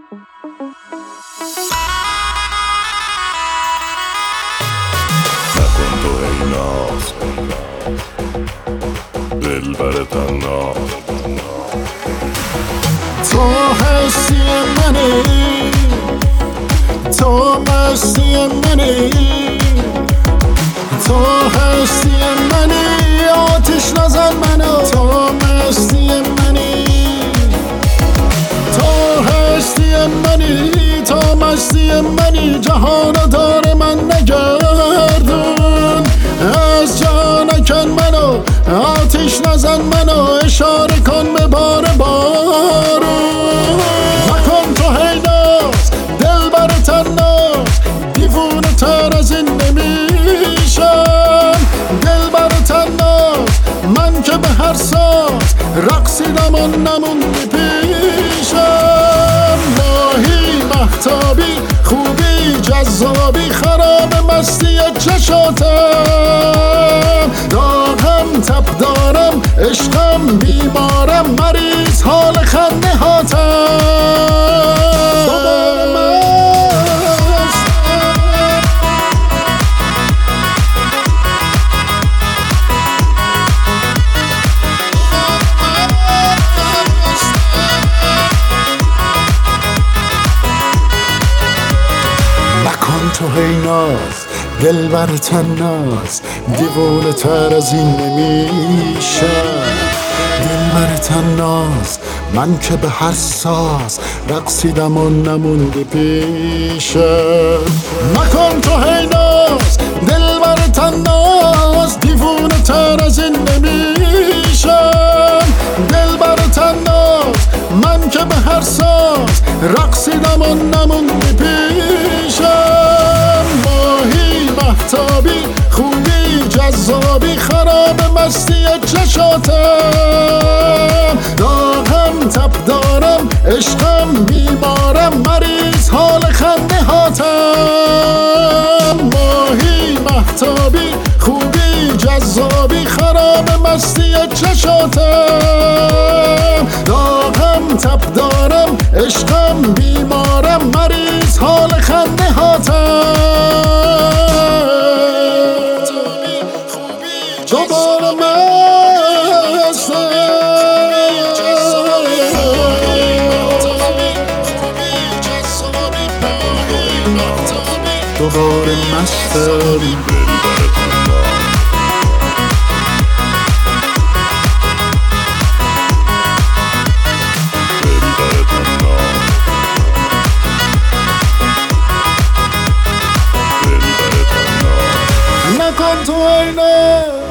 نکن تو ای ناز دلبر تناز، تو هستی منی، تو مستی منی، تو هستی منی، آتش نزن منو، تو مستی منی، تو هستی منی، تو مستی منی، جهانو دار من نگردون، از جا نکن منو، آتش نزن منو، اشاره کن به بار بارون. نکن تو هی ناز دلبر تناز، دیوونه تر از این نمیشم، دلبر تناز من که به هر ساز رقصیدم و نموندی پیشم. ماهی مهتابی خوبی جذابی خراب مستی چشاتم، داغم تب دارم عشقم بیمارم مریض حال خنده هاتم. نکن تو هی ناز دلبر تناز، دیوونه تر از این نمیشم، دلبر تناز من که به هر ساز رقصیدم و نموندی پیشم. نکن تو هی ناز دلبر تناز، دیوونه تر از این نمیشم، دلبر تناز من که به هر ساز رقصیدم و نموندی پیشم. ماهی مهتابی خوبی جذابی خراب مستی چشاتم، داغم تب دارم عشقم بیمارم مریض حال خنده هاتم. ماهی مهتابی خوبی جذابی خراب مستی چشاتم، داغم تب دارم عشقم بیمارم مریض حال خنده هاتم. دوباره دوباره مستم. نکن تو ای